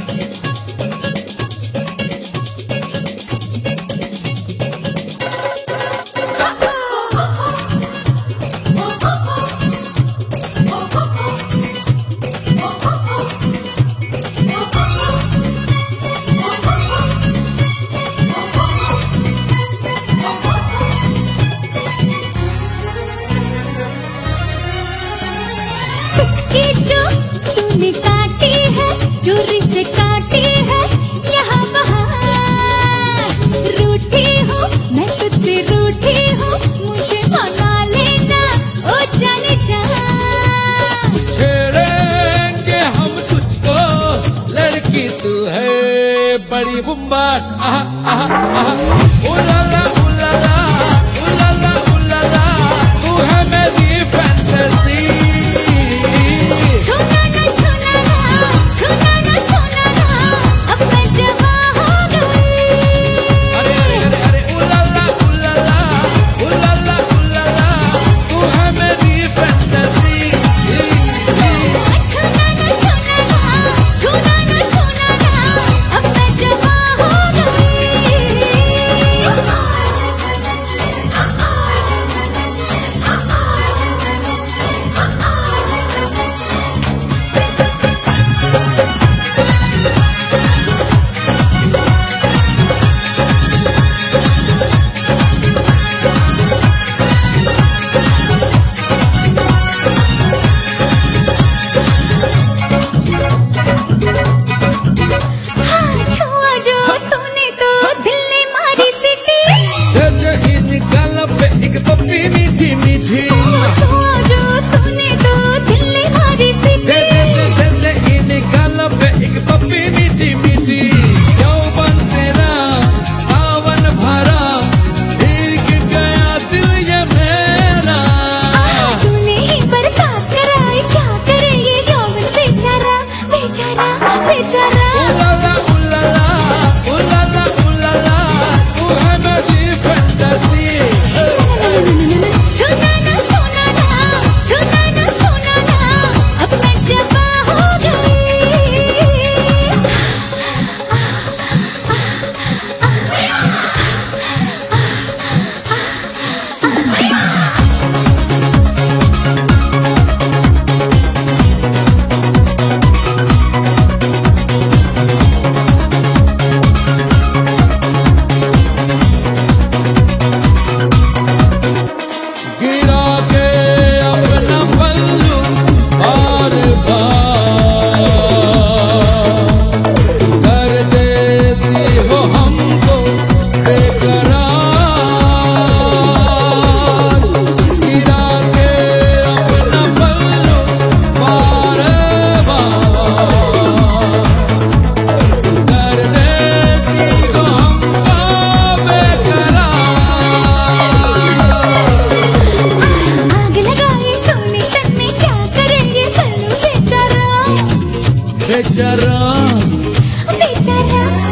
तूने काटी है, चोरी से काटी है, यहाँ वहाँ रूठी हूँ मैं, तुझसे रूठी हूँ, मुझे मना लेना ओ जाने जा। छेड़ेंगे हम तुझको, लड़की तू है बड़ी बुम्बाट। आहा आहा आहा, उलाला उलाला उलाला उलाला, तू है मेरी फैंटेसी। छूना ना छूना ना, छूना ना छूना ना, अब मैं जवां हो गई। अरे अरे अरे अरे, उलाला उलाला उलाला उलाला, तू है मेरी फैंटेसी। छूना ना छूना ना, छूना ना छूना ना, अब मैं जवां हो गई। छुआ जो तूने तो दिल ने मारी सीटी। दे दे इन गालों पे एक पप्पी मीठी मीठी। छुआ जो तूने तो दिल ने मारी सीटी। दे दे दे दे दे इन गालों पे एक पप्पी मीठी मीठी। यौवन तेरा सावन भरा, भीग गया दिल ये मेरा। तूने ही बरसात कराई, क्या करे ये यौवन बेचारा बेचारा बेचारा। उलाला उलाला उलाला उलाला, तू है मेरी फैंटेसी। छूना ना छूना ना, छूना ना छूना ना, अब मैं जवां हो गई। गिरा के अपना पल्लू बार बार, कर देती हो हमको बेकरार। गिरा के अपना पल्लू बार बार, कर देती हो हमको बेकरार। आग लगाई तूने तन में, क्या करेंगे पल्लू बेचारा बेचारा बेचारा।